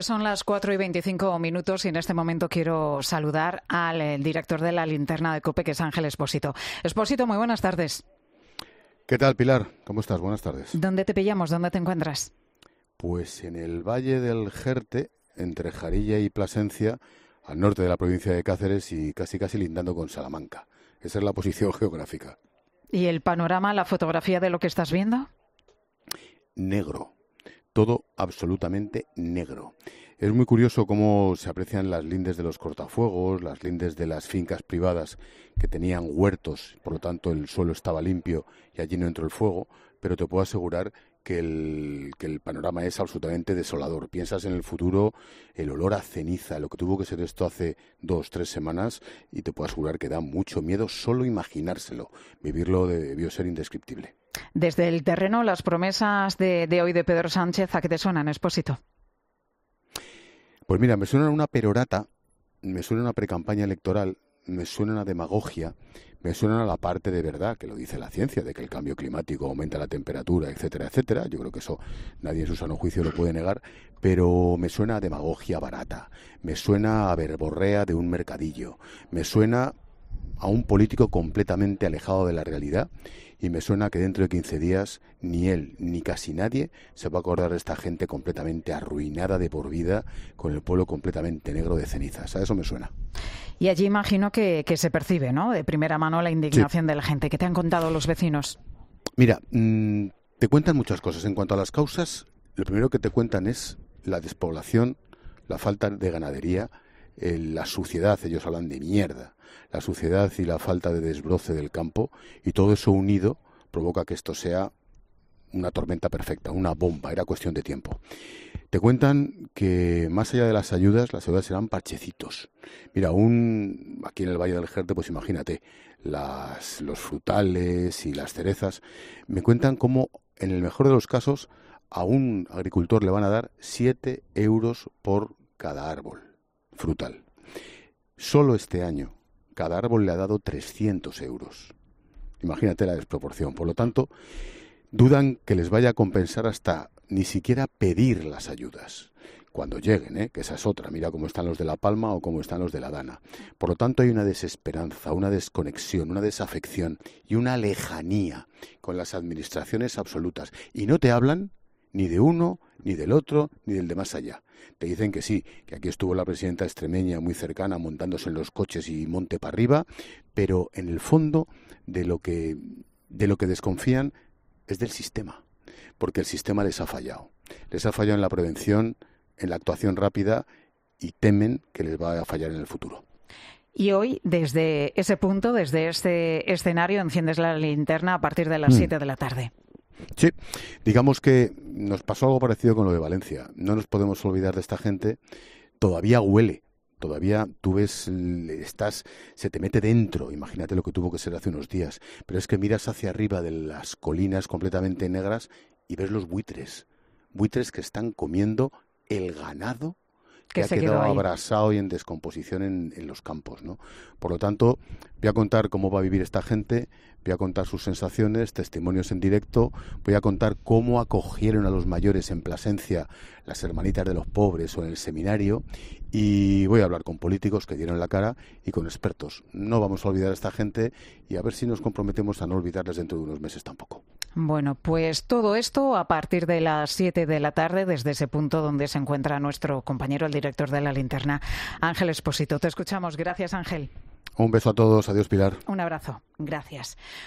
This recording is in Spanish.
Son las 4:25 y en este momento quiero saludar al director de la Linterna de COPE, que es Ángel Expósito. Expósito, muy buenas tardes. ¿Qué tal, Pilar? ¿Cómo estás? Buenas tardes. ¿Dónde te pillamos? ¿Dónde te encuentras? Pues en el Valle del Jerte, entre Jarilla y Plasencia, al norte de la provincia de Cáceres y casi lindando con Salamanca. Esa es la posición geográfica. ¿Y el panorama, la fotografía de lo que estás viendo? Negro. Todo absolutamente negro. Es muy curioso cómo se aprecian las lindes de los cortafuegos, las lindes de las fincas privadas que tenían huertos, por lo tanto el suelo estaba limpio y allí no entró el fuego, pero te puedo asegurar que el panorama es absolutamente desolador. Piensas en el futuro, el olor a ceniza, lo que tuvo que ser esto hace 2-3 semanas, y te puedo asegurar que da mucho miedo solo imaginárselo. Vivirlo debió ser indescriptible. Desde el terreno, las promesas de hoy de Pedro Sánchez, ¿a qué te suenan, Expósito? Pues mira, me suena una perorata, me suena una precampaña electoral, me suena una demagogia, me suena a la parte de verdad, que lo dice la ciencia, de que el cambio climático aumenta la temperatura, etcétera, etcétera. Yo creo que eso nadie en su sano juicio lo puede negar, pero me suena a demagogia barata, me suena a verborrea de un mercadillo, me suena a un político completamente alejado de la realidad, y me suena que dentro de 15 días ni él ni casi nadie se va a acordar de esta gente completamente arruinada de por vida, con el pueblo completamente negro de cenizas. A eso me suena. Y allí imagino que se percibe, ¿no?, de primera mano la indignación Sí. de la gente. ¿Qué te han contado los vecinos? Mira, te cuentan muchas cosas. En cuanto a las causas, lo primero que te cuentan es la despoblación, la falta de ganadería, la suciedad. Ellos hablan de mierda. La suciedad y la falta de desbroce del campo, y todo eso unido provoca que esto sea una tormenta perfecta, una bomba. Era cuestión de tiempo. Te cuentan que más allá de las ayudas serán parchecitos. Mira, aquí en el Valle del Jerte, pues imagínate, los frutales y las cerezas. Me cuentan cómo, en el mejor de los casos, a un agricultor le van a dar 7 euros por cada árbol frutal. Solo este año, cada árbol le ha dado 300 euros. Imagínate la desproporción. Por lo tanto, dudan que les vaya a compensar hasta ni siquiera pedir las ayudas. Cuando lleguen, que esa es otra. Mira cómo están los de La Palma o cómo están los de La Dana. Por lo tanto, hay una desesperanza, una desconexión, una desafección y una lejanía con las administraciones absolutas. Y no te hablan ni de uno, ni del otro, ni del de más allá. Te dicen que sí, que aquí estuvo la presidenta extremeña muy cercana montándose en los coches y monte para arriba, pero en el fondo de lo que desconfían es del sistema, porque el sistema les ha fallado. Les ha fallado en la prevención, en la actuación rápida, y temen que les va a fallar en el futuro. Y hoy, desde ese punto, desde este escenario, enciendes la linterna a partir de las 7 de la tarde. Sí, digamos que nos pasó algo parecido con lo de Valencia. No nos podemos olvidar de esta gente. Todavía huele, todavía tú ves, se te mete dentro. Imagínate lo que tuvo que ser hace unos días. Pero es que miras hacia arriba de las colinas completamente negras y ves los buitres que están comiendo el ganado que ha quedado abrasado y en descomposición en los campos, ¿no? Por lo tanto, voy a contar cómo va a vivir esta gente, voy a contar sus sensaciones, testimonios en directo, voy a contar cómo acogieron a los mayores en Plasencia, las hermanitas de los pobres o en el seminario, y voy a hablar con políticos que dieron la cara y con expertos. No vamos a olvidar a esta gente y a ver si nos comprometemos a no olvidarles dentro de unos meses tampoco. Bueno, pues todo esto a partir de las 7 de la tarde, desde ese punto donde se encuentra nuestro compañero, el director de la Linterna, Ángel Expósito. Te escuchamos. Gracias, Ángel. Un beso a todos. Adiós, Pilar. Un abrazo. Gracias.